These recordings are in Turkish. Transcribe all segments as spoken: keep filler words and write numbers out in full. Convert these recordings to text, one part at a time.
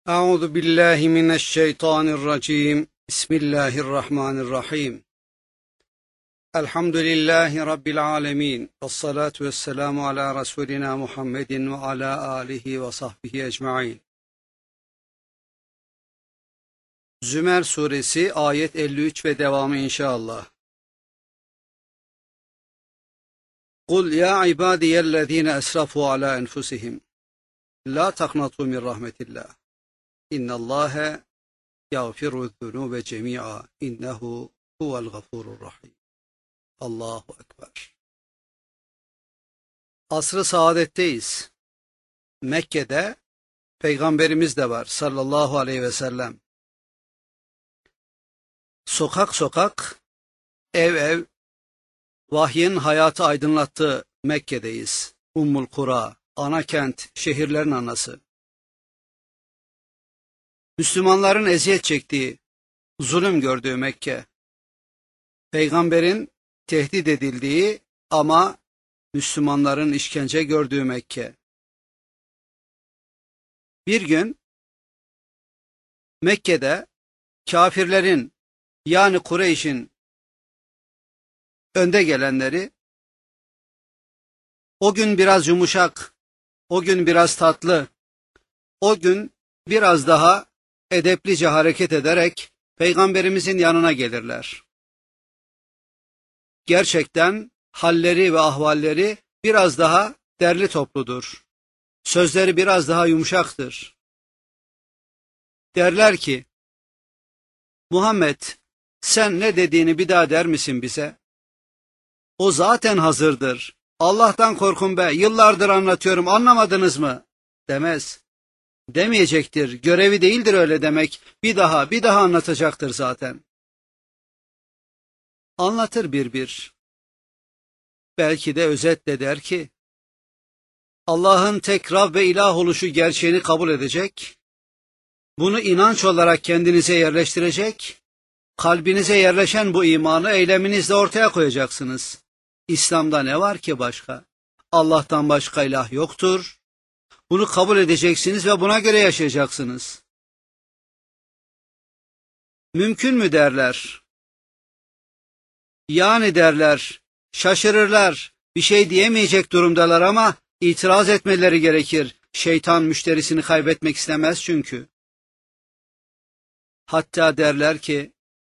أعوذ بالله من الشيطان الرجيم بسم الله الرحمن الرحيم الحمد لله رب العالمين والصلاة والسلام على رسولنا محمد وعلى آله وصحبه أجمعين. Zümer suresi ayet elli üç ve devamı inşallah. قُلْ يَا عِبَادِيَ الَّذ۪ينَ أَسْرَفُوا عَلَى أَنْفُسِهِمْ لَا تَقْنَطُوا مِنْ رَحْمَةِ اللّٰهِ إِنَّ اللّٰهَ يَغْفِرُ الذُّنُوبَ جَمِيعًا إِنَّهُ هُوَ الْغَفُورُ الرَّحِيمُ. Allahu Ekber. Asr-ı saadetteyiz. Mekke'de Peygamberimiz de var sallallahu aleyhi ve sellem. Sokak sokak, ev ev, vahyin hayatı aydınlattığı Mekke'deyiz. Ummul Kura, ana kent, şehirlerin anası. Müslümanların eziyet çektiği, zulüm gördüğü Mekke. Peygamberin tehdit edildiği ama Müslümanların işkence gördüğü Mekke. Bir gün Mekke'de kafirlerin yani Kureyş'in önde gelenleri o gün biraz yumuşak, o gün biraz tatlı, o gün biraz daha edeplice hareket ederek Peygamberimizin yanına gelirler. Gerçekten halleri ve ahvalleri biraz daha derli topludur. Sözleri biraz daha yumuşaktır. Derler ki, Muhammed sen ne dediğini bir daha der misin bize? O zaten hazırdır. Allah'tan korkun be, yıllardır anlatıyorum, anlamadınız mı? Demez. Demeyecektir, görevi değildir öyle demek. Bir daha, bir daha anlatacaktır zaten. Anlatır bir bir. Belki de özetle der ki, Allah'ın tek Rab ve ilah oluşu gerçeğini kabul edecek, bunu inanç olarak kendinize yerleştirecek, kalbinize yerleşen bu imanı eyleminizle ortaya koyacaksınız. İslam'da ne var ki başka? Allah'tan başka ilah yoktur. Bunu kabul edeceksiniz ve buna göre yaşayacaksınız. Mümkün mü derler? Yani derler, şaşırırlar, bir şey diyemeyecek durumdalar ama itiraz etmeleri gerekir. Şeytan müşterisini kaybetmek istemez çünkü. Hatta derler ki,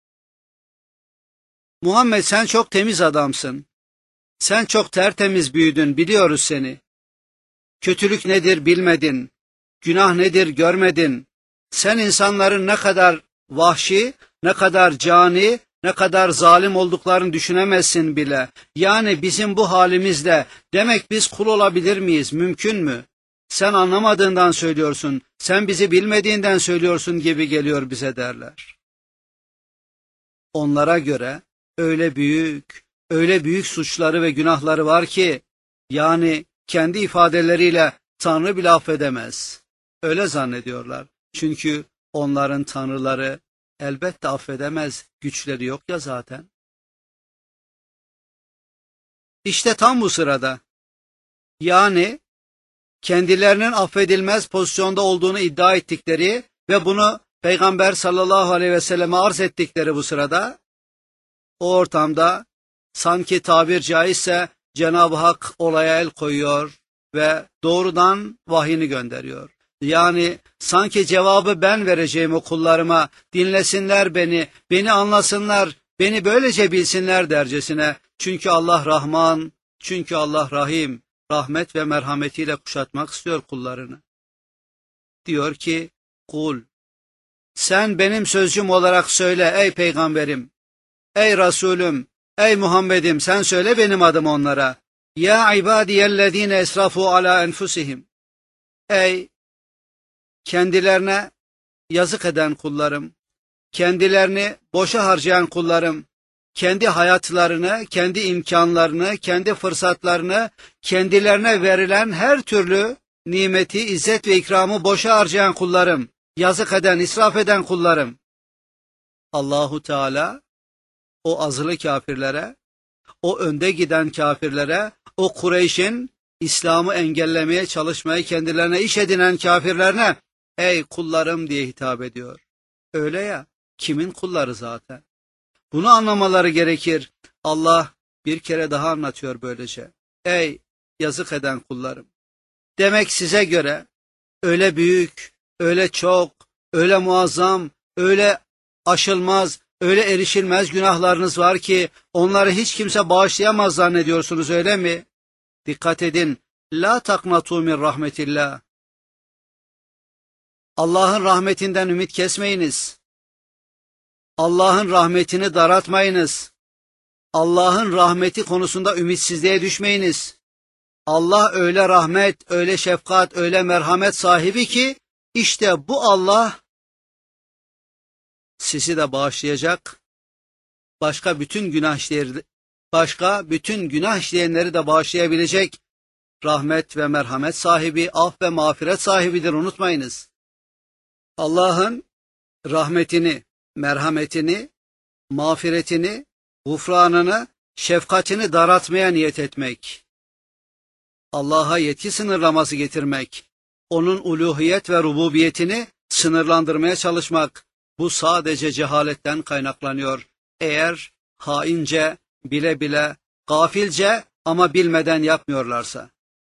Muhammed sen çok temiz adamsın. Sen çok tertemiz büyüdün, biliyoruz seni. Kötülük nedir bilmedin, günah nedir görmedin. Sen insanların ne kadar vahşi, ne kadar cani, ne kadar zalim olduklarını düşünemezsin bile. Yani bizim bu halimizle demek biz kul olabilir miyiz? Mümkün mü? Sen anlamadığından söylüyorsun, sen bizi bilmediğinden söylüyorsun gibi geliyor bize derler. Onlara göre öyle büyük, öyle büyük suçları ve günahları var ki, yani kendi ifadeleriyle Tanrı bile affedemez. Öyle zannediyorlar. Çünkü onların tanrıları elbette affedemez, güçleri yok ya zaten. İşte tam bu sırada, yani kendilerinin affedilmez pozisyonda olduğunu iddia ettikleri ve bunu Peygamber sallallahu aleyhi ve selleme arz ettikleri bu sırada, o ortamda sanki tabir caizse Cenab-ı Hak olaya el koyuyor ve doğrudan vahyini gönderiyor. Yani sanki cevabı ben vereceğim o kullarıma, dinlesinler beni, beni anlasınlar, beni böylece bilsinler dercesine. Çünkü Allah Rahman, çünkü Allah Rahim, rahmet ve merhametiyle kuşatmak istiyor kullarını. Diyor ki, kul, sen benim sözcüm olarak söyle ey peygamberim, ey Resulüm, ey Muhammed'im sen söyle benim adım onlara. Ya ibadiyellezine esrafu ala enfusihim. Ey kendilerine yazık eden kullarım, kendilerini boşa harcayan kullarım, kendi hayatlarını, kendi imkanlarını, kendi fırsatlarını, kendilerine verilen her türlü nimeti, izzet ve ikramı boşa harcayan kullarım, yazık eden, israf eden kullarım. Allahu Teala o azılı kafirlere, o önde giden kafirlere, o Kureyş'in İslam'ı engellemeye çalışmayı kendilerine iş edinen kafirlerine ey kullarım diye hitap ediyor. Öyle ya, kimin kulları zaten? Bunu anlamaları gerekir. Allah bir kere daha anlatıyor böylece. Ey yazık eden kullarım. Demek size göre öyle büyük, öyle çok, öyle muazzam, öyle aşılmaz, öyle erişilmez günahlarınız var ki onları hiç kimse bağışlayamaz zannediyorsunuz, öyle mi? Dikkat edin. La taknatu min rahmetillah. Allah'ın rahmetinden ümit kesmeyiniz. Allah'ın rahmetini daraltmayınız. Allah'ın rahmeti konusunda ümitsizliğe düşmeyiniz. Allah öyle rahmet, öyle şefkat, öyle merhamet sahibi ki işte bu Allah sizi de bağışlayacak. Başka bütün günah işleyenleri, başka bütün günah işleyenleri de bağışlayabilecek rahmet ve merhamet sahibi, af ve mağfiret sahibidir, unutmayınız. Allah'ın rahmetini, merhametini, mağfiretini, gufranını, şefkatini daraltmaya niyet etmek, Allah'a yetki sınırlaması getirmek, onun uluhiyet ve rububiyetini sınırlandırmaya çalışmak, bu sadece cehaletten kaynaklanıyor. Eğer haince, bile bile, gafilce ama bilmeden yapmıyorlarsa.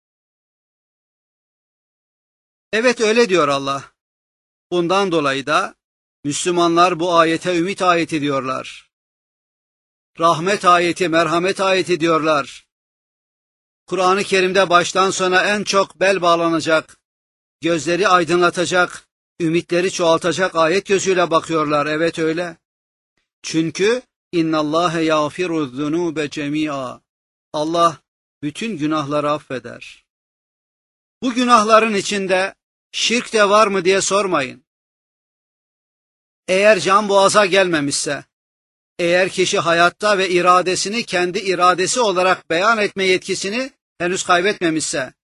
Evet, öyle diyor Allah. Bundan dolayı da Müslümanlar bu ayete ümit ayeti diyorlar. Rahmet ayeti, merhamet ayeti diyorlar. Kur'an-ı Kerim'de baştan sona en çok bel bağlanacak, gözleri aydınlatacak, ümitleri çoğaltacak ayet gözüyle bakıyorlar. Evet öyle. Çünkü innallâhe yâfiru'z-zunûbe cemî'a. Allah bütün günahları affeder. Bu günahların içinde şirk de var mı diye sormayın. Eğer can boğaza gelmemişse, eğer kişi hayatta ve iradesini kendi iradesi olarak beyan etme yetkisini henüz kaybetmemişse,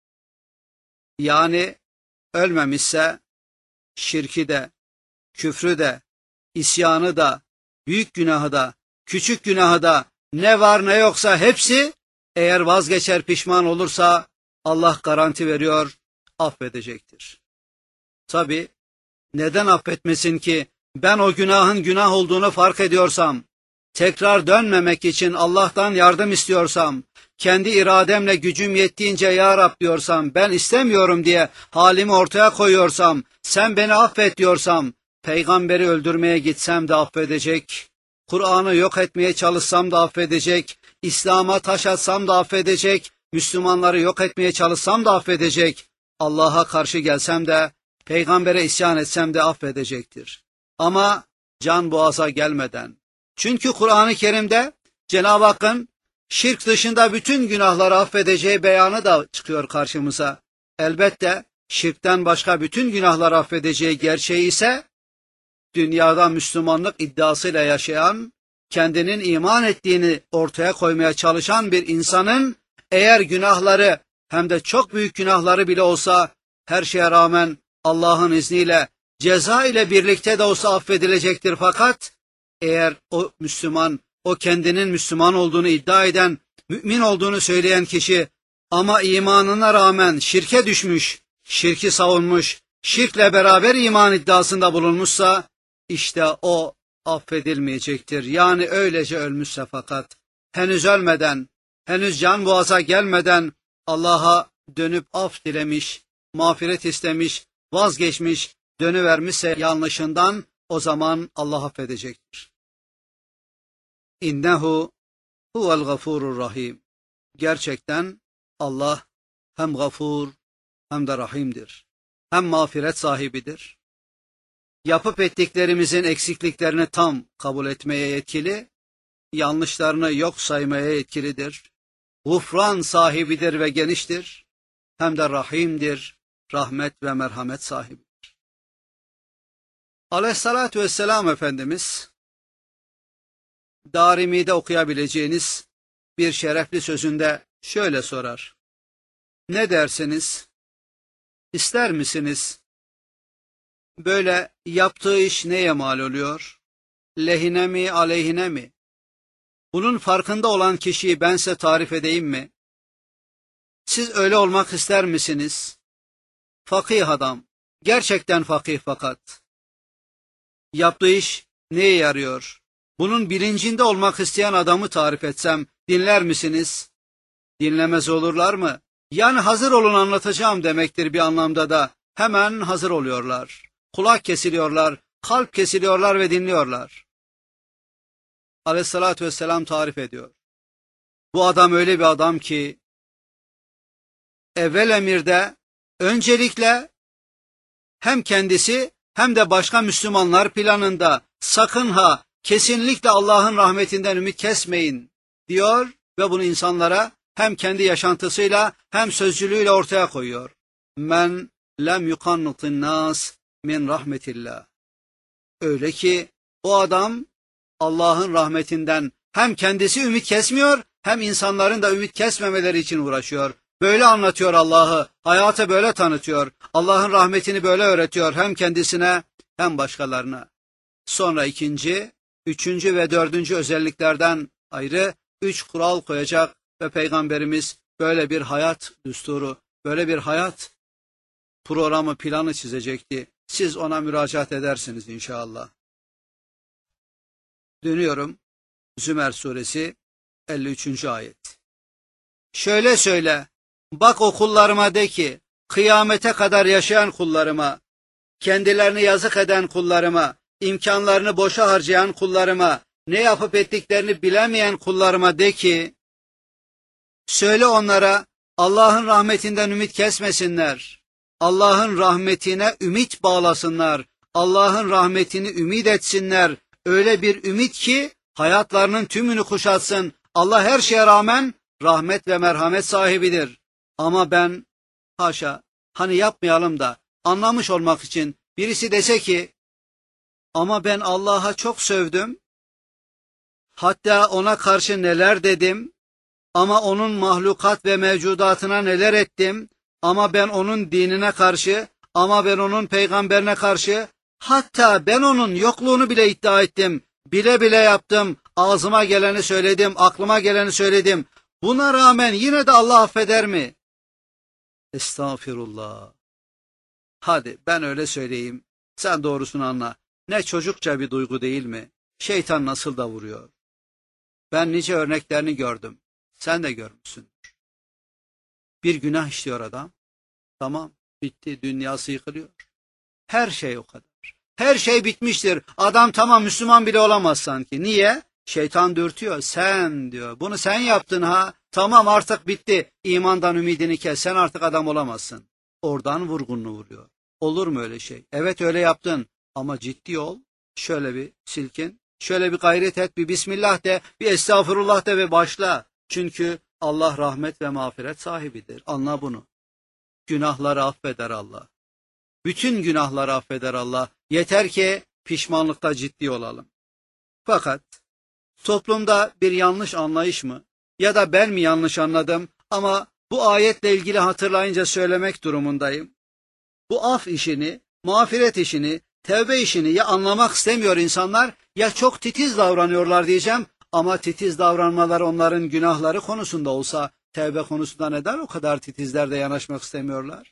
yani ölmemişse, şirki de, küfrü de, isyanı da, büyük günahı da, küçük günahı da, ne var ne yoksa hepsi eğer vazgeçer, pişman olursa Allah garanti veriyor, affedecektir. Tabi neden affetmesin ki? Ben o günahın günah olduğunu fark ediyorsam, tekrar dönmemek için Allah'tan yardım istiyorsam, kendi irademle gücüm yettiğince ya Rab diyorsam, ben istemiyorum diye halimi ortaya koyuyorsam, sen beni affet diyorsam, peygamberi öldürmeye gitsem de affedecek, Kur'an'ı yok etmeye çalışsam da affedecek, İslam'a taş atsam da affedecek, Müslümanları yok etmeye çalışsam da affedecek, Allah'a karşı gelsem de, peygambere isyan etsem de affedecektir. Ama can boğaza gelmeden. Çünkü Kur'an-ı Kerim'de Cenab-ı Hakk'ın şirk dışında bütün günahları affedeceği beyanı da çıkıyor karşımıza. Elbette şirkten başka bütün günahları affedeceği gerçeği ise dünyada Müslümanlık iddiasıyla yaşayan, kendinin iman ettiğini ortaya koymaya çalışan bir insanın eğer günahları hem de çok büyük günahları bile olsa her şeye rağmen Allah'ın izniyle ceza ile birlikte de olsa affedilecektir. Fakat eğer o Müslüman, o kendinin Müslüman olduğunu iddia eden, mümin olduğunu söyleyen kişi ama imanına rağmen şirke düşmüş, şirki savunmuş, şirkle beraber iman iddiasında bulunmuşsa işte o affedilmeyecektir. Yani öylece ölmüşse fakat henüz ölmeden, henüz can boğaza gelmeden Allah'a dönüp af dilemiş, mağfiret istemiş, vazgeçmiş, dönüvermişse yanlışından, o zaman Allah affedecektir. İnnehu huvel gafurur rahim. Gerçekten Allah hem gafur hem de rahimdir. Hem mağfiret sahibidir. Yapıp ettiklerimizin eksikliklerini tam kabul etmeye yetkili, yanlışlarını yok saymaya yetkilidir. Gufran sahibidir ve geniştir. Hem de rahimdir, rahmet ve merhamet sahibidir. Aleyhissalatü vesselam Efendimiz, Darimi'de okuyabileceğiniz bir şerefli sözünde şöyle sorar. Ne dersiniz? İster misiniz? Böyle yaptığı iş neye mal oluyor? Lehine mi, aleyhine mi? Bunun farkında olan kişiyi ben size tarif edeyim mi? Siz öyle olmak ister misiniz? Fakih adam, Gerçekten fakih fakat yaptığı iş neye yarıyor? Bunun bilincinde olmak isteyen adamı tarif etsem dinler misiniz? Dinlemez olurlar mı? Yani hazır olun anlatacağım demektir bir anlamda da. Hemen hazır oluyorlar. Kulak kesiliyorlar, kalp kesiliyorlar ve dinliyorlar. Aleyhissalatü vesselam tarif ediyor. Bu adam öyle bir adam ki evvel emirde öncelikle hem kendisi hem de başka Müslümanlar planında sakın ha kesinlikle Allah'ın rahmetinden ümit kesmeyin diyor ve bunu insanlara hem kendi yaşantısıyla hem sözcülüğüyle ortaya koyuyor. Men lem yukannutin nas min rahmetillah. Öyle ki o adam Allah'ın rahmetinden hem kendisi ümit kesmiyor hem insanların da ümit kesmemeleri için uğraşıyor. Böyle anlatıyor Allah'ı, hayatı böyle tanıtıyor. Allah'ın rahmetini böyle öğretiyor hem kendisine hem başkalarına. Sonra ikinci, üçüncü ve dördüncü özelliklerden ayrı üç kural koyacak ve Peygamberimiz böyle bir hayat düsturu, böyle bir hayat programı, planı çizecekti. Siz ona müracaat edersiniz inşallah. Dönüyorum. Zümer suresi elli üçüncü ayet. Şöyle söyle, bak o kullarıma de ki, kıyamete kadar yaşayan kullarıma, kendilerini yazık eden kullarıma, imkanlarını boşa harcayan kullarıma, ne yapıp ettiklerini bilemeyen kullarıma de ki, söyle onlara Allah'ın rahmetinden ümit kesmesinler, Allah'ın rahmetine ümit bağlasınlar, Allah'ın rahmetini ümit etsinler, öyle bir ümit ki hayatlarının tümünü kuşatsın. Allah her şeye rağmen rahmet ve merhamet sahibidir. Ama ben, haşa, hani yapmayalım da anlamış olmak için birisi dese ki, ama ben Allah'a çok sövdüm, hatta ona karşı neler dedim, ama onun mahlukat ve mevcudatına neler ettim, ama ben onun dinine karşı, ama ben onun peygamberine karşı, hatta ben onun yokluğunu bile iddia ettim, bile bile yaptım, ağzıma geleni söyledim, aklıma geleni söyledim. Buna rağmen yine de Allah affeder mi? Estağfirullah. Hadi ben öyle söyleyeyim, sen doğrusunu anla. Ne çocukça bir duygu değil mi? Şeytan nasıl da vuruyor. Ben nice örneklerini gördüm. Sen de görmüşsündür. Bir günah işliyor adam. Tamam, bitti, dünyası yıkılıyor. Her şey o kadar. Her şey bitmiştir. Adam tamam Müslüman bile olamaz sanki. Niye? Şeytan dürtüyor. Sen diyor. Bunu sen yaptın ha. Tamam artık bitti. İmandan ümidini kes. Sen artık adam olamazsın. Oradan vurgununu vuruyor. Olur mu öyle şey? Evet öyle yaptın. Ama ciddi ol. Şöyle bir silkin. Şöyle bir gayret et. Bir Bismillah de. Bir Estağfurullah de ve başla. Çünkü Allah rahmet ve mağfiret sahibidir. Anla bunu. Günahları affeder Allah. Bütün günahları affeder Allah. Yeter ki pişmanlıkta ciddi olalım. Fakat toplumda bir yanlış anlayış mı? Ya da ben mi yanlış anladım ama bu ayetle ilgili hatırlayınca söylemek durumundayım. Bu af işini, mağfiret işini, tevbe işini ya anlamak istemiyor insanlar ya çok titiz davranıyorlar diyeceğim. Ama titiz davranmalar onların günahları konusunda olsa tevbe konusunda neden o kadar titizler de yanaşmak istemiyorlar?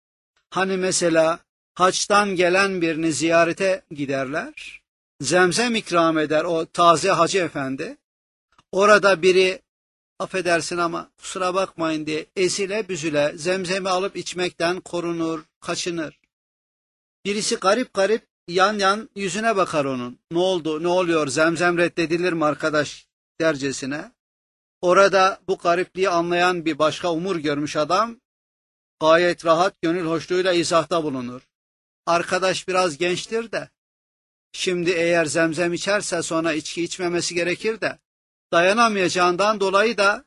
Hani mesela haçtan gelen birini ziyarete giderler, zemzem ikram eder o taze hacı efendi. Orada biri affedersin ama kusura bakmayın diye ezile büzüle zemzemi alıp içmekten korunur, kaçınır. Birisi garip garip yan yan yüzüne bakar onun. Ne oldu, ne oluyor, zemzem reddedilir mi arkadaş dercesine. Orada bu garipliği anlayan bir başka umur görmüş adam, gayet rahat, gönül hoşluğuyla izahta bulunur. Arkadaş biraz gençtir de, şimdi eğer zemzem içerse sonra içki içmemesi gerekir de, dayanamayacağından dolayı da,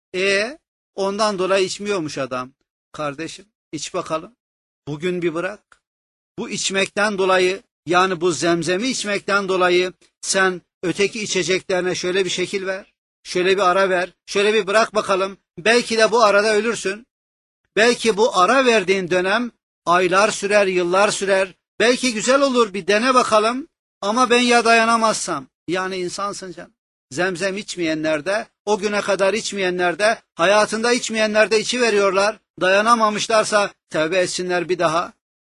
e ondan dolayı içmiyormuş adam. Kardeşim iç bakalım, bugün bir bırak. Bu içmekten dolayı, yani bu zemzemi içmekten dolayı sen öteki içeceklerine şöyle bir şekil ver, şöyle bir ara ver, şöyle bir bırak bakalım. Belki de bu arada ölürsün. Belki bu ara verdiğin dönem aylar sürer, yıllar sürer. Belki güzel olur, bir dene bakalım. Ama ben ya dayanamazsam, yani insansın canım. Zemzem içmeyenler de, o güne kadar içmeyenler de, hayatında içmeyenler de içiveriyorlar. Dayanamamışlarsa tevbe etsinler bir daha.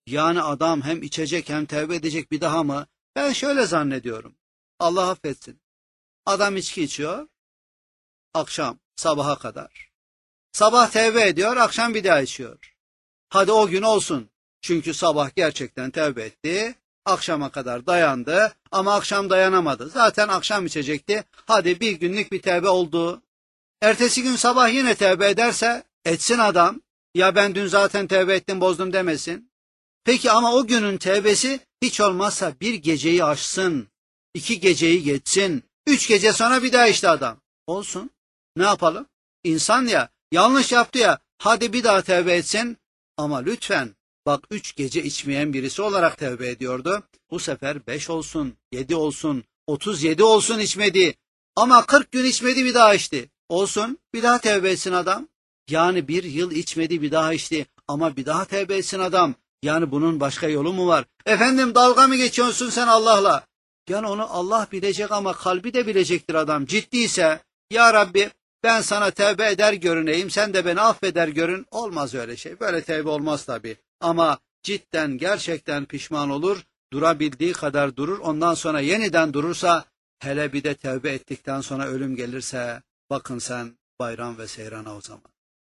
Yani adam hem içecek hem tevbe edecek bir daha mı? Ben şöyle zannediyorum. Allah affetsin. Adam içki içiyor. Akşam sabaha kadar. Sabah tevbe ediyor, akşam bir daha içiyor. Hadi o gün olsun. Çünkü sabah gerçekten tevbe etti. Akşama kadar dayandı ama akşam dayanamadı. Zaten akşam içecekti. Hadi bir günlük bir tevbe oldu. Ertesi gün sabah yine tevbe ederse etsin adam. Ya ben dün zaten tevbe ettim bozdum demesin. Peki ama o günün tevbesi hiç olmazsa bir geceyi aşsın. İki geceyi geçsin. Üç gece sonra bir daha işte adam. Olsun. Ne yapalım? İnsan ya, yanlış yaptı ya, hadi bir daha tevbe etsin. Ama lütfen, bak üç gece içmeyen birisi olarak tevbe ediyordu. Bu sefer beş olsun, yedi olsun, otuz yedi olsun içmedi. Ama kırk gün içmedi bir daha içti. Olsun, bir daha tevbe etsin adam. Yani bir yıl içmedi bir daha içti. Ama bir daha tevbe etsin adam. Yani bunun başka yolu mu var? Efendim dalga mı geçiyorsun sen Allah'la? Yani onu Allah bilecek ama kalbi de bilecektir adam. Ciddiyse, ya Rabbi ben sana tevbe eder görüneyim, sen de beni affeder görün. Olmaz öyle şey. Böyle tevbe olmaz tabii. Ama cidden gerçekten pişman olur, durabildiği kadar durur. Ondan sonra yeniden durursa, hele bir de tevbe ettikten sonra ölüm gelirse, bakın sen bayram ve seyrana o zaman.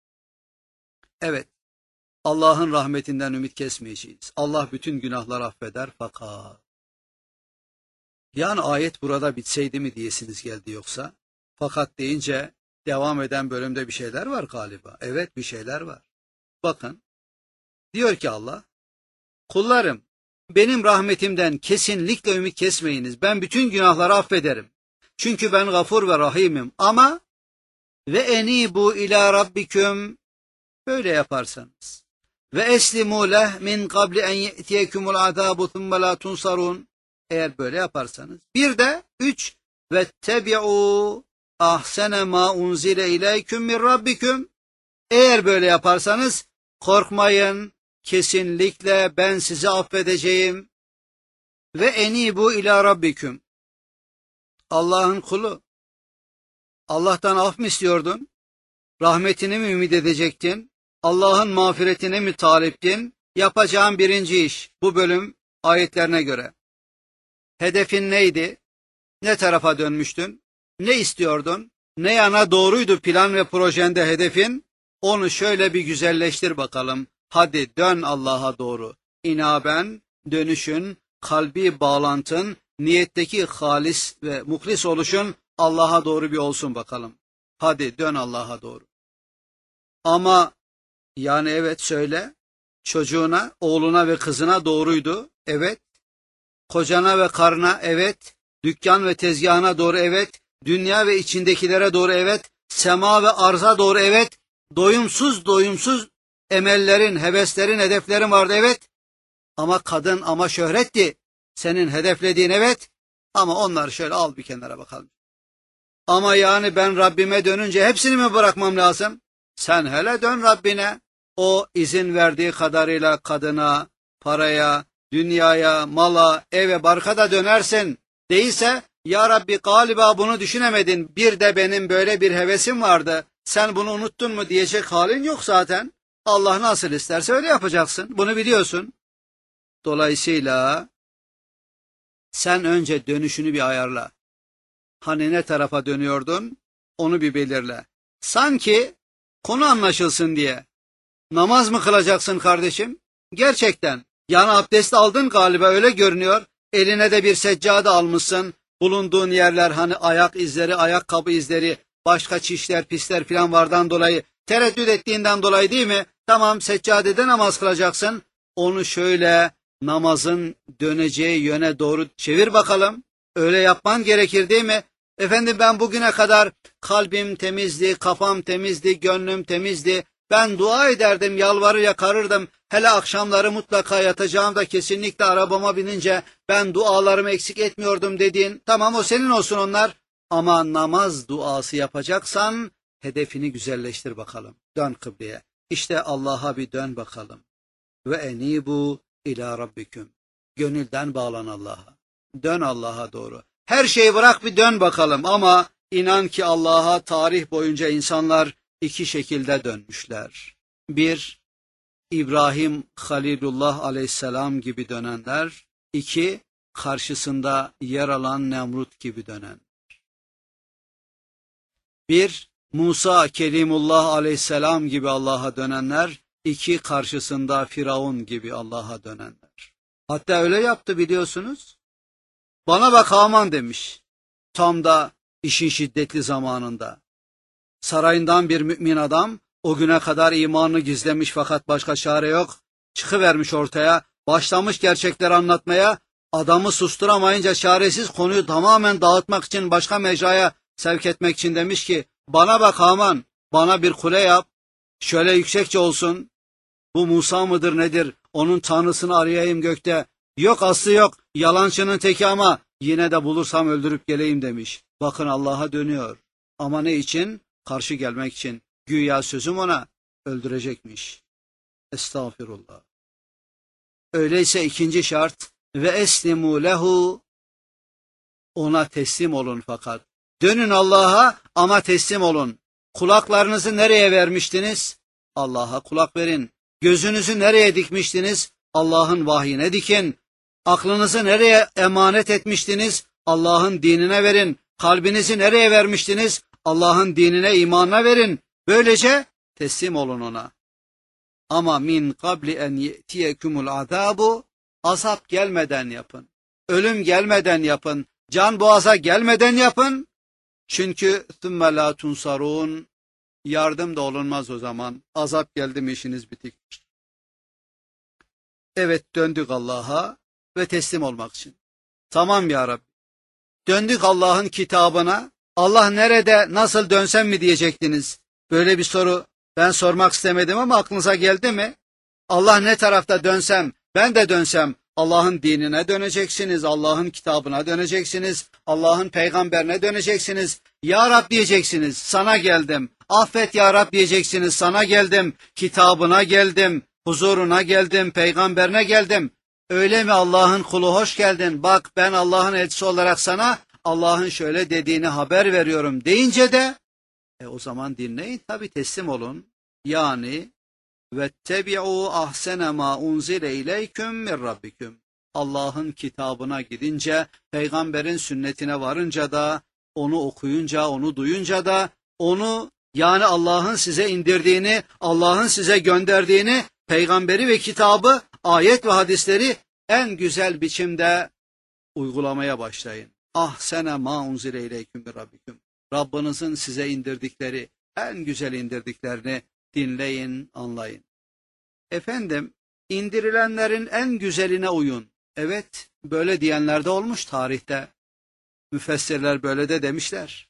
Evet, Allah'ın rahmetinden ümit kesmeyeceğiz. Allah bütün günahları affeder fakat... Yani ayet burada bitseydi mi diyesiniz geldi yoksa? Fakat deyince devam eden bölümde bir şeyler var galiba. Evet, bir şeyler var. Bakın, diyor ki Allah, kullarım benim rahmetimden kesinlikle ümit kesmeyiniz. Ben bütün günahları affederim. Çünkü ben gafur ve rahimim. Ama ve enibu ila rabbiküm, böyle yaparsanız. Ve eslimu leh min qabli en ye'tiyekumul azabu thumme la tunsarun. Eğer böyle yaparsanız. Bir de üç ve tebi'u ahsene ma unzile ileyküm min rabbiküm. Eğer böyle yaparsanız korkmayın, kesinlikle ben sizi affedeceğim. Ve enibu ila rabbiküm. Allah'ın kulu. Allah'tan af mı istiyordun? Rahmetini mi ümit edecektin? Allah'ın mağfiretine mi taliptin? Yapacağın birinci iş bu bölüm ayetlerine göre. Hedefin neydi? Ne tarafa dönmüştün? Ne istiyordun? Ne yana doğruydu plan ve projende hedefin? Onu şöyle bir güzelleştir bakalım. Hadi dön Allah'a doğru. İnaben, dönüşün, kalbi bağlantın, niyetteki halis ve muhlis oluşun Allah'a doğru bir olsun bakalım. Hadi dön Allah'a doğru. Ama yani evet söyle, çocuğuna, oğluna ve kızına doğruydu. Evet. Kocana ve karına evet, dükkan ve tezgahına doğru evet, dünya ve içindekilere doğru evet, sema ve arza doğru evet, doyumsuz doyumsuz emellerin, heveslerin, hedeflerin vardı evet, ama kadın ama şöhretti, senin hedeflediğin evet, ama onları şöyle al bir kenara bakalım. Ama yani ben Rabbime dönünce hepsini mi bırakmam lazım? Sen hele dön Rabbine, o izin verdiği kadarıyla kadına, paraya, dünyaya, mala, eve, barka da dönersin. Değilse, ya Rabbi galiba bunu düşünemedin, bir de benim böyle bir hevesim vardı, sen bunu unuttun mu diyecek halin yok zaten. Allah nasıl isterse öyle yapacaksın, bunu biliyorsun. Dolayısıyla, sen önce dönüşünü bir ayarla. Hani ne tarafa dönüyordun, onu bir belirle. Sanki konu anlaşılsın diye. Namaz mı kılacaksın kardeşim? Gerçekten. Yani abdest aldın galiba öyle görünüyor. Eline de bir seccade almışsın. Bulunduğun yerler hani ayak izleri, ayakkabı izleri, başka çişler, pisler filan vardan dolayı, tereddüt ettiğinden dolayı değil mi? Tamam, seccadede namaz kılacaksın. Onu şöyle namazın döneceği yöne doğru çevir bakalım. Öyle yapman gerekir değil mi? Efendim ben bugüne kadar kalbim temizdi, kafam temizdi, gönlüm temizdi. Ben dua ederdim, yalvarır yakarırdım. Hele akşamları mutlaka yatacağımda kesinlikle arabama binince ben dualarımı eksik etmiyordum dediğin. Tamam, o senin olsun onlar. Ama namaz duası yapacaksan hedefini güzelleştir bakalım. Dön kıbleye. İşte Allah'a bir dön bakalım. Ve enibu ila rabbiküm. Gönülden bağlan Allah'a. Dön Allah'a doğru. Her şeyi bırak bir dön bakalım ama inan ki Allah'a tarih boyunca insanlar iki şekilde dönmüşler. Bir, İbrahim Halilullah aleyhisselam gibi dönenler, iki, karşısında yer alan Nemrut gibi dönen. Bir, Musa Kelimullah aleyhisselam gibi Allah'a dönenler, iki, karşısında Firavun gibi Allah'a dönenler. Hatta öyle yaptı biliyorsunuz. Bana bak Haman demiş. Tam da işin şiddetli zamanında. Sarayından bir mümin adam, o güne kadar imanını gizlemiş fakat başka çare yok. Çıkıvermiş ortaya, başlamış gerçekleri anlatmaya, adamı susturamayınca çaresiz konuyu tamamen dağıtmak için başka mecraya sevk etmek için demiş ki, bana bak Haman, bana bir kule yap, şöyle yüksekçe olsun. Bu Musa mıdır nedir, onun tanrısını arayayım gökte. Yok aslı yok, yalancının teki ama yine de bulursam öldürüp geleyim demiş. Bakın Allah'a dönüyor. Ama ne için? Karşı gelmek için. Güya sözüm ona, öldürecekmiş. Estağfirullah. Öyleyse ikinci şart, ve eslimu lehu, ona teslim olun fakat. Dönün Allah'a ama teslim olun. Kulaklarınızı nereye vermiştiniz? Allah'a kulak verin. Gözünüzü nereye dikmiştiniz? Allah'ın vahyine dikin. Aklınızı nereye emanet etmiştiniz? Allah'ın dinine verin. Kalbinizi nereye vermiştiniz? Allah'ın dinine, imanına verin. Böylece teslim olun ona. Ama min kabli en ye'tiyekumul azabu, azap gelmeden yapın. Ölüm gelmeden yapın. Can boğaza gelmeden yapın. Çünkü thumme la tunsarun, yardım da olunmaz o zaman. Azap geldi mi işiniz bitiktir. Evet, döndük Allah'a ve teslim olmak için. Tamam ya Rabbi. Döndük Allah'ın kitabına. Allah nerede, nasıl dönsem mi diyecektiniz. Böyle bir soru ben sormak istemedim ama aklınıza geldi mi? Allah ne tarafta dönsem, ben de dönsem, Allah'ın dinine döneceksiniz, Allah'ın kitabına döneceksiniz, Allah'ın peygamberine döneceksiniz. Ya Rab diyeceksiniz, sana geldim. Affet ya Rab diyeceksiniz, sana geldim. Kitabına geldim, huzuruna geldim, peygamberine geldim. Öyle mi Allah'ın kulu, hoş geldin. Bak ben Allah'ın elçisi olarak sana Allah'ın şöyle dediğini haber veriyorum deyince de e, o zaman dinleyin tabi, teslim olun. Yani vettebi'u ahsene ma unzile ileyküm min rabbiküm. Allah'ın kitabına gidince, peygamberin sünnetine varınca da, onu okuyunca, onu duyunca da, onu yani Allah'ın size indirdiğini, Allah'ın size gönderdiğini, peygamberi ve kitabı, ayet ve hadisleri en güzel biçimde uygulamaya başlayın. Ahsene ma unzile ileyküm min rabbiküm. Rabbinizin size indirdikleri, en güzel indirdiklerini dinleyin, anlayın. Efendim, indirilenlerin en güzeline uyun. Evet, böyle diyenler de olmuş tarihte. Müfessirler böyle de demişler.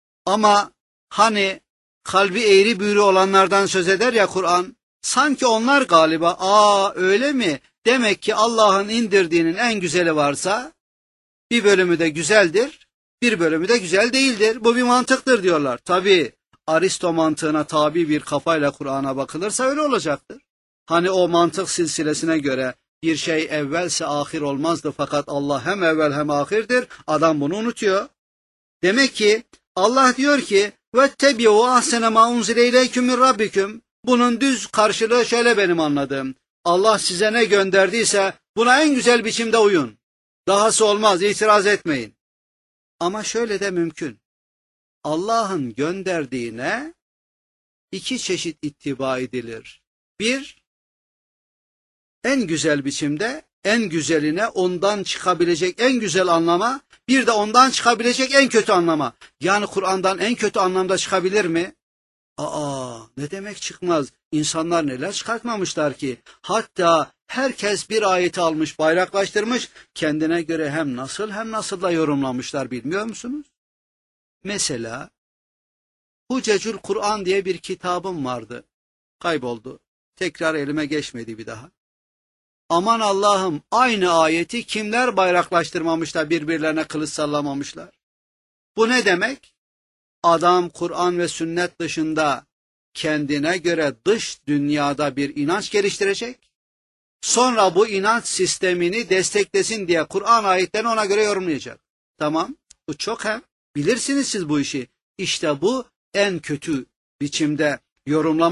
Ama hani kalbi eğri büğrü olanlardan söz eder ya Kur'an, sanki onlar galiba, aa öyle mi? Demek ki Allah'ın indirdiğinin en güzeli varsa, bir bölümü de güzeldir, bir bölümü de güzel değildir. Bu bir mantıktır diyorlar. Tabii Aristo mantığına tabi bir kafayla Kur'an'a bakılırsa öyle olacaktır. Hani o mantık silsilesine göre bir şey evvelse ahir olmazdı fakat Allah hem evvel hem ahirdir. Adam bunu unutuyor. Demek ki Allah diyor ki vettebi'u ahsene ma unzile ileyküm min rabbiküm. Bunun düz karşılığı şöyle benim anladığım. Allah size ne gönderdiyse buna en güzel biçimde uyun. Dahası olmaz, itiraz etmeyin. Ama şöyle de mümkün. Allah'ın gönderdiğine iki çeşit ittiba edilir. Bir, en güzel biçimde, en güzeline, ondan çıkabilecek en güzel anlama, bir de ondan çıkabilecek en kötü anlama. Yani Kur'an'dan en kötü anlamda çıkabilir mi? Aa, ne demek çıkmaz? İnsanlar neler çıkartmamışlar ki? Hatta herkes bir ayeti almış, bayraklaştırmış, kendine göre hem nasıl hem nasıl da yorumlamışlar, bilmiyor musunuz? Mesela Hucecül Kur'an diye bir kitabım vardı. Kayboldu. Tekrar elime geçmedi bir daha. Aman Allah'ım, aynı ayeti kimler bayraklaştırmamışlar, birbirlerine kılıç sallamamışlar. Bu ne demek? Adam Kur'an ve sünnet dışında kendine göre dış dünyada bir inanç geliştirecek. Sonra bu inanç sistemini desteklesin diye Kur'an ayetlerini ona göre yorumlayacak. Tamam, bu çok hem. Bilirsiniz siz bu işi. İşte bu en kötü biçimde yorumlamak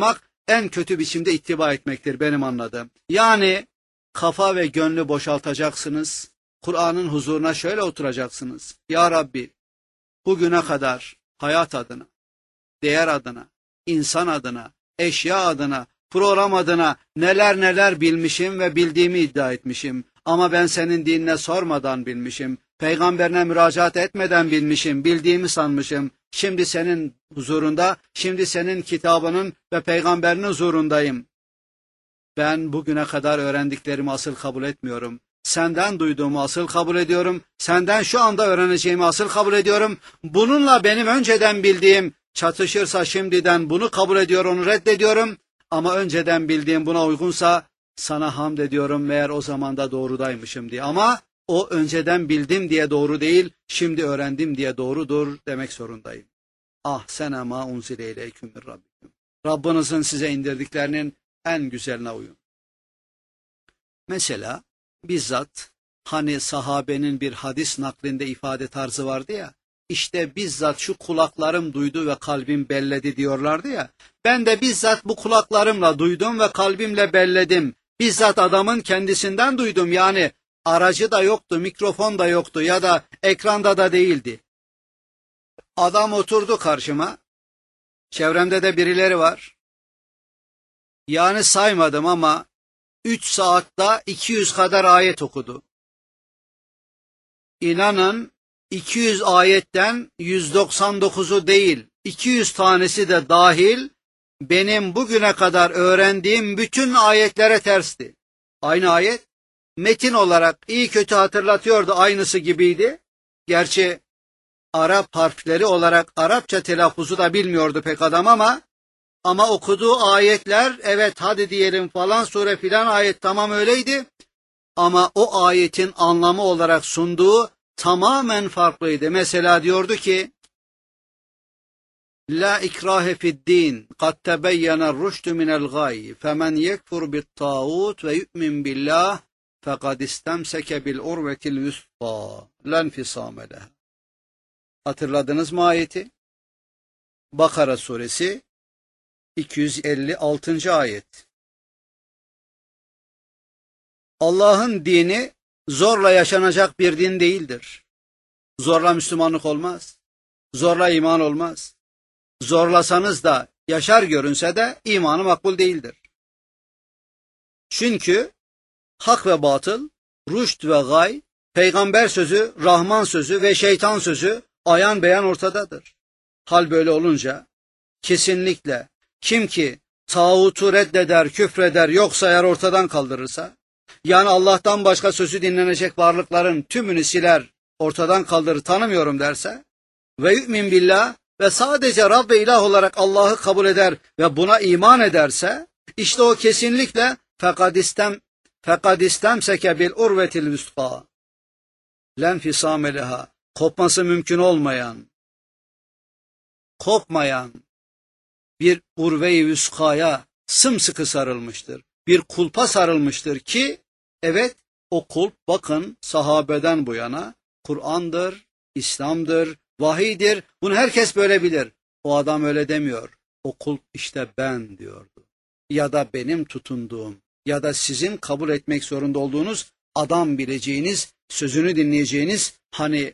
en kötü biçimde ittiba etmektir benim anladığım. Yani kafa ve gönlü boşaltacaksınız. Kur'an'ın huzuruna şöyle oturacaksınız. Ya Rabbi, bugüne kadar hayat adına, değer adına, insan adına, eşya adına, program adına neler neler bilmişim ve bildiğimi iddia etmişim. Ama ben senin dinine sormadan bilmişim. Peygamberine müracaat etmeden bilmişim, bildiğimi sanmışım. Şimdi senin huzurunda, şimdi senin kitabının ve peygamberinin huzurundayım. Ben bugüne kadar öğrendiklerimi asıl kabul etmiyorum. Senden duyduğumu asıl kabul ediyorum. Senden şu anda öğreneceğimi asıl kabul ediyorum. Bununla benim önceden bildiğim çatışırsa şimdiden bunu kabul ediyor, onu reddediyorum. Ama önceden bildiğim buna uygunsa sana hamd ediyorum meğer o zaman da doğrudaymışım diye. Ama o önceden bildim diye doğru değil, şimdi öğrendim diye doğrudur demek zorundayım. Ah sene ma unzile ileyküm min rabbikum. Rabbinizin size indirdiklerinin en güzeline uyun. Mesela bizzat hani sahabenin bir hadis naklinde ifade tarzı vardı ya, işte bizzat şu kulaklarım duydu ve kalbim belledi diyorlardı ya, ben de bizzat bu kulaklarımla duydum ve kalbimle belledim. Bizzat adamın kendisinden duydum, yani aracı da yoktu, mikrofon da yoktu ya da ekranda da değildi. Adam oturdu karşıma, çevremde de birileri var. Yani saymadım ama üç saatte iki yüz kadar ayet okudu. İnanın iki yüz ayetten yüz doksan dokuzu değil, iki yüz tanesi de dahil benim bugüne kadar öğrendiğim bütün ayetlere tersti. Aynı ayet metin olarak iyi kötü hatırlatıyordu, aynısı gibiydi. Gerçi Arap harfleri olarak Arapça telaffuzu da bilmiyordu pek adam ama ama okuduğu ayetler, evet hadi diyelim falan sure filan ayet tamam öyleydi. Ama o ayetin anlamı olarak sunduğu tamamen farklıydı. Mesela diyordu ki La ikrahe fid din kad tebeyyene rüştü minel gay femen yekfur bit tağut ve yu'min billah fekad istemseke bil urvetil vüsqa len fisame leha. Hatırladınız mı ayeti? Bakara suresi iki yüz elli altıncı ayet. Allah'ın dini zorla yaşanacak bir din değildir. Zorla Müslümanlık olmaz. Zorla iman olmaz. Zorlasanız da yaşar görünse de imanı makbul değildir. Çünkü hak ve batıl, rüşt ve gay, peygamber sözü, Rahman sözü ve şeytan sözü ayan beyan ortadadır. Hal böyle olunca kesinlikle kim ki tağutu reddeder, küfreder, yok sayar, ortadan kaldırırsa, yani Allah'tan başka sözü dinlenecek varlıkların tümünü siler, ortadan kaldırır, tanımıyorum derse ve yu'min billah ve sadece Rab ve ilah olarak Allah'ı kabul eder ve buna iman ederse, işte o kesinlikle fekad istem fekad istemseke bil urvetil vüsqa len fisame leha, kopması mümkün olmayan, kopmayan bir urve-i vüskaya sımsıkı sarılmıştır. Bir kulpa sarılmıştır ki, evet o kulp bakın sahabeden bu yana Kur'an'dır, İslam'dır, vahiydir. Bunu herkes böyle bilir. O adam öyle demiyor. O kulp işte ben diyordu. Ya da benim tutunduğum ya da sizin kabul etmek zorunda olduğunuz, adam bileceğiniz, sözünü dinleyeceğiniz, hani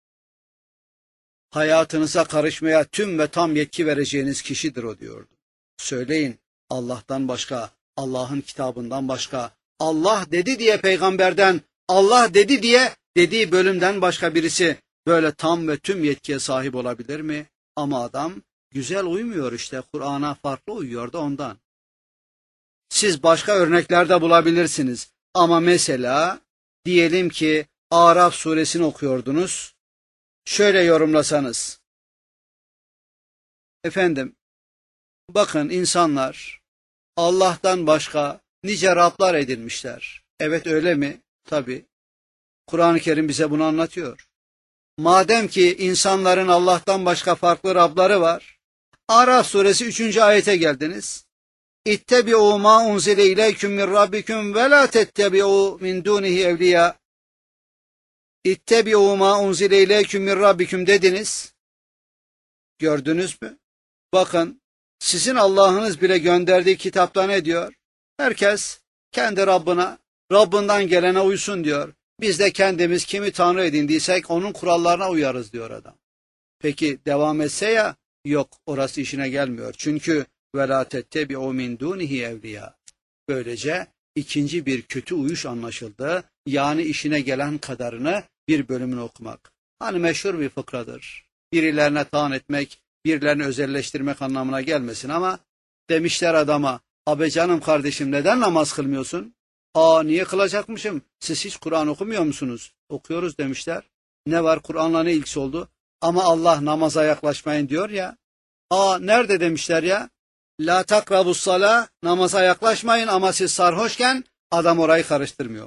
hayatınıza karışmaya tüm ve tam yetki vereceğiniz kişidir o diyordu. Söyleyin, Allah'tan başka, Allah'ın kitabından başka, Allah dedi diye peygamberden, Allah dedi diye dediği bölümden başka birisi böyle tam ve tüm yetkiye sahip olabilir mi? Ama adam güzel uymuyor işte, Kur'an'a farklı uyuyor da ondan. Siz başka örneklerde bulabilirsiniz. Ama mesela diyelim ki Araf suresini okuyordunuz. Şöyle yorumlasanız. Efendim, bakın insanlar Allah'tan başka nice Rablar edinmişler. Evet öyle mi? Tabii. Kur'an-ı Kerim bize bunu anlatıyor. Madem ki insanların Allah'tan başka farklı Rabları var, Araf suresi üçüncü ayete geldiniz. İttebi'u ma unzile ileyküm min rabbikum ve la tettebi'u min dunihi evliya. İttebi'u ma unzile ileyküm min rabbikum dediniz. Gördünüz mü? Bakın Sizin Allah'ınız bile gönderdiği kitapta ne diyor? Herkes kendi Rabbine, Rabbinden gelene uysun diyor. Biz de kendimiz kimi Tanrı edindiysek onun kurallarına uyarız diyor adam. Peki devam etse ya, yok, orası işine gelmiyor. Çünkü وَلَا تَتَّبِعُوا مِنْ دُونِهِ اَوْلِيَا. Böylece ikinci bir kötü uyuş anlaşıldı. Yani işine gelen kadarını bir bölümünü okumak. Hani meşhur bir fıkradır. Birilerine taan etmek, birilerini özelleştirmek anlamına gelmesin ama demişler adama, "Abi canım kardeşim, neden namaz kılmıyorsun?" "Aa, niye kılacakmışım? Siz hiç Kur'an okumuyor musunuz?" "Okuyoruz" demişler. "Ne var, Kur'an'la ne ilgisi oldu?" "Ama Allah namaza yaklaşmayın diyor ya." "Aa, nerede?" demişler ya. "La takrabus sala, namaza yaklaşmayın ama siz sarhoşken adam orayı karıştırmıyor."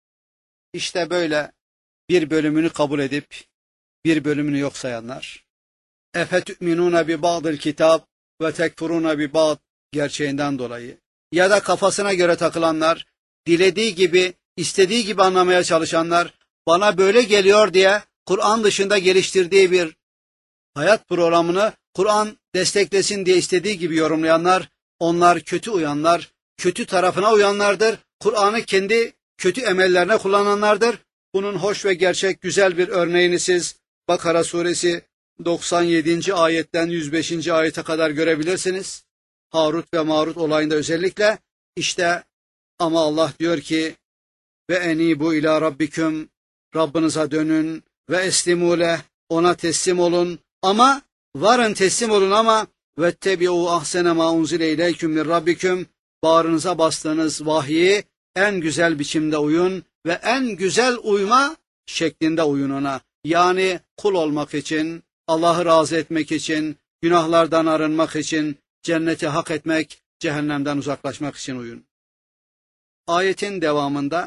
İşte böyle bir bölümünü kabul edip bir bölümünü yok sayanlar. "Efetü'minûne bi ba'dil kitap ve tekfurûne bi ba'd" gerçeğinden dolayı ya da kafasına göre takılanlar, dilediği gibi, istediği gibi anlamaya çalışanlar, bana böyle geliyor diye Kur'an dışında geliştirdiği bir hayat programını Kur'an desteklesin diye istediği gibi yorumlayanlar, onlar kötü uyanlar, kötü tarafına uyanlardır. Kur'an'ı kendi kötü emellerine kullananlardır. Bunun hoş ve gerçek güzel bir örneğini siz Bakara suresi doksan yedinci ayetten yüz beşinci ayete kadar görebilirsiniz. Harut ve Marut olayında özellikle. İşte ama Allah diyor ki, ve enibu ila rabbiküm, Rabbinize dönün, ve eslimule, ona teslim olun, ama varın teslim olun ama vettebi'u ahsene ma unzile ileyküm min rabbiküm, bağrınıza bastığınız vahyi en güzel biçimde uyun ve en güzel uyma şeklinde uyun ona. Yani kul olmak için, Allah'ı razı etmek için, günahlardan arınmak için, cenneti hak etmek, cehennemden uzaklaşmak için uyun. Ayetin devamında,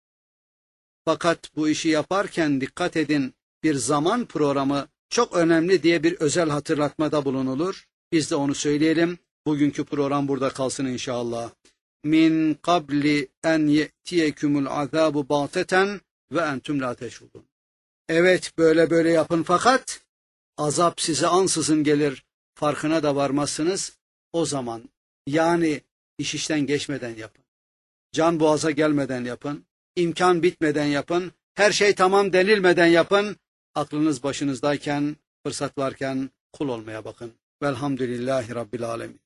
fakat bu işi yaparken dikkat edin, bir zaman programı çok önemli diye bir özel hatırlatmada bulunulur. Biz de onu söyleyelim. Bugünkü program burada kalsın inşallah. Min qabli en ye'tiyekumul azabu bateten ve entum la teşurun. Evet, böyle böyle yapın fakat azap size ansızın gelir. Farkına da varmazsınız. O zaman, yani iş işten geçmeden yapın. Can boğaza gelmeden yapın. İmkan bitmeden yapın. Her şey tamam denilmeden yapın. Aklınız başınızdayken, fırsat varken kul olmaya bakın. Velhamdülillahi Rabbil Alemin.